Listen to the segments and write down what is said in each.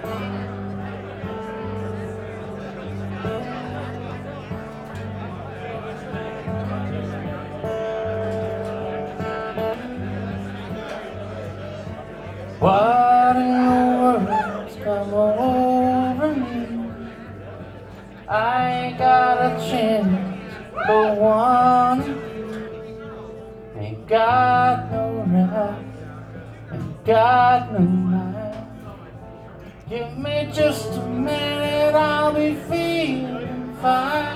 What in the world's come over me? I ain't got a chance for one. Ain't got no right, ain't got no mind. Give me just a minute, I'll be feeling fine.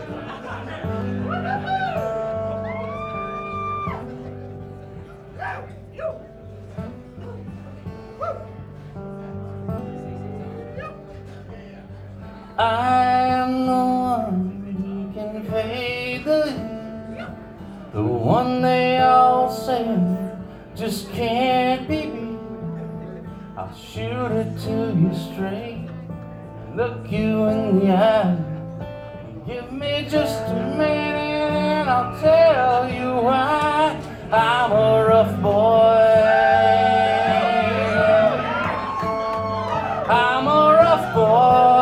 I am the one who can fade the one they all say just can't be beat. I'll shoot it to you straight, look you in the eye. Give me just a minute and I'll tell you why. I'm a rough boy, I'm a rough boy.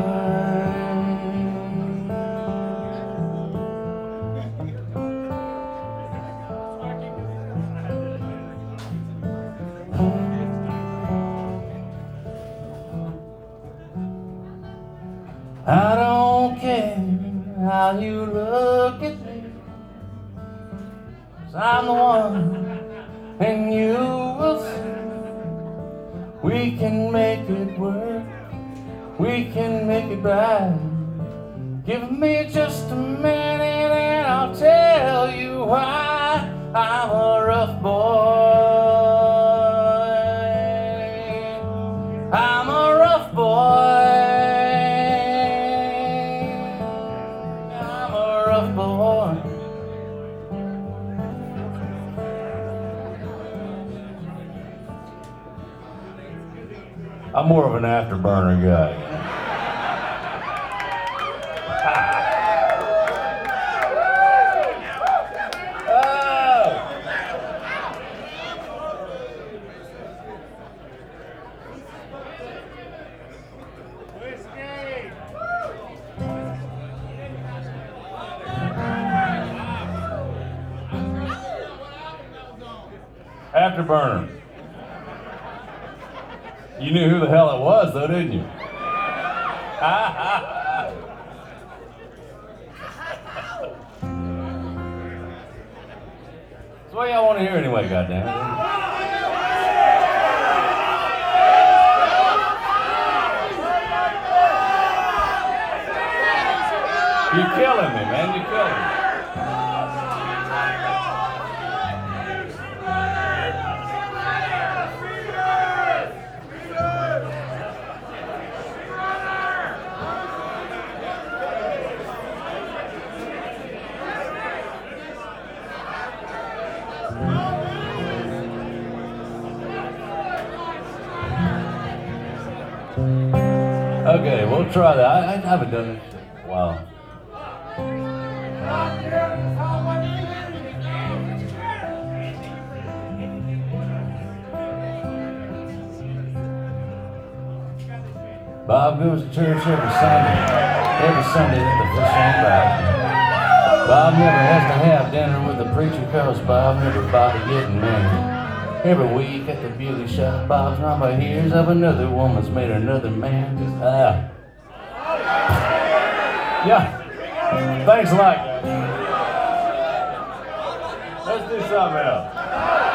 I don't care how you look at me, 'cause I'm the one and you will see. We can make it work, we can make it right. Give me just a minute and I'll tell you why. I'm a rough boy, I'm a rough boy, I'm a rough boy. I'm more of an afterburner guy. Afterburner. You knew who the hell it was, though, didn't you? That's what y'all want to hear anyway, goddammit. You're killing me, man. You're killing me. Okay, we'll try that. I haven't done this in a while. Bob goes to church every Sunday at the fish on back. Bob never has to have dinner with the preacher 'cause Bob never bought a getting married. Every week at the beauty shop, Bob's mama hears of another woman's made another man. Yeah. Thanks a lot, guys. Let's do something else.